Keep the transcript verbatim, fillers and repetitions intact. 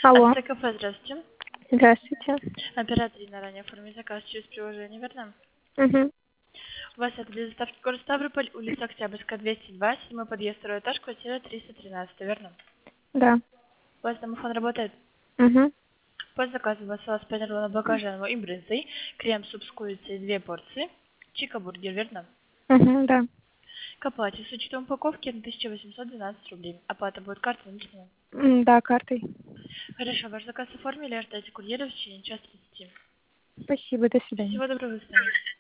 Алло. Автокафе, здравствуйте. Здравствуйте. Оператор Инна ранее оформить заказ через приложение, верно? Угу. У вас это для доставки город Ставрополь, улица Октябрьская, двести два, седьмой подъезд, второй этаж, квартира триста тринадцать, верно? Да. У вас домофон работает? Угу. По заказу у вас осталось панировано баклажановый и брынзой, крем-суп с курицей две порции, чика-бургер, верно? Угу, да. К оплате с учетом упаковки на тысяча восемьсот двенадцать рублей. Оплата будет картой наличными. М, Да, картой. Хорошо, ваш заказ оформили, ожидайте курьера в течение часа тридцати. Спасибо, до свидания. Всего доброго, до свидания.